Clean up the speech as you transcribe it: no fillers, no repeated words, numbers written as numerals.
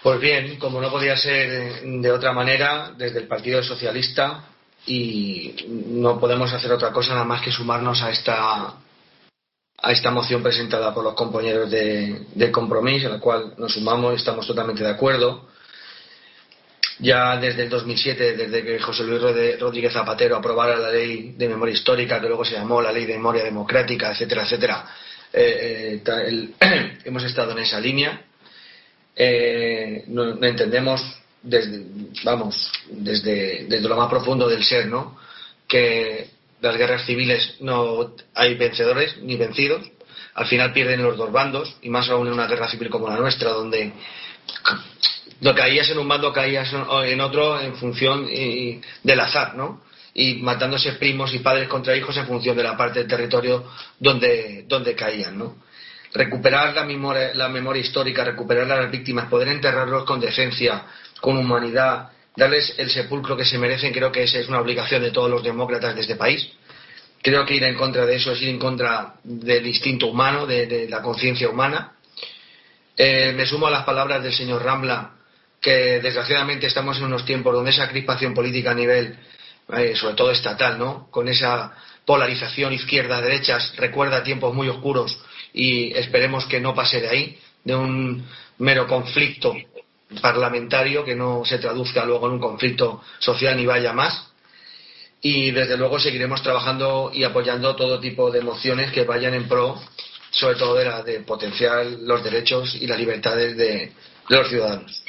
Pues bien, como no podía ser de otra manera, desde el Partido Socialista, y no podemos hacer otra cosa nada más que sumarnos a esta moción presentada por los compañeros de Compromís, a la cual nos sumamos y estamos totalmente de acuerdo. Ya desde el 2007, desde que José Luis Rodríguez Zapatero aprobara la ley de memoria histórica, que luego se llamó la ley de memoria democrática, etcétera, etcétera, hemos estado en esa línea. No entendemos desde lo más profundo del ser, ¿no?, que las guerras civiles no hay vencedores ni vencidos. Al final pierden los dos bandos, y más aún en una guerra civil como la nuestra, donde no caías en un bando, caías en otro en función del azar, ¿no? Y matándose primos y padres contra hijos en función de la parte del territorio donde caían, ¿no? Recuperar la memoria histórica, recuperar a las víctimas, poder enterrarlos con decencia, con humanidad, darles el sepulcro que se merecen. Creo que esa es una obligación de todos los demócratas de este país. Creo que ir en contra de eso es ir en contra del instinto humano, de la conciencia humana. Me sumo a las palabras del señor Rambla, que desgraciadamente estamos en unos tiempos donde esa crispación política a nivel, sobre todo estatal, ¿no?, con esa polarización izquierda-derechas, recuerda tiempos muy oscuros, y esperemos que no pase de ahí, de un mero conflicto parlamentario que no se traduzca luego en un conflicto social ni vaya más. Y desde luego seguiremos trabajando y apoyando todo tipo de mociones que vayan en pro, sobre todo de potenciar los derechos y las libertades de los ciudadanos.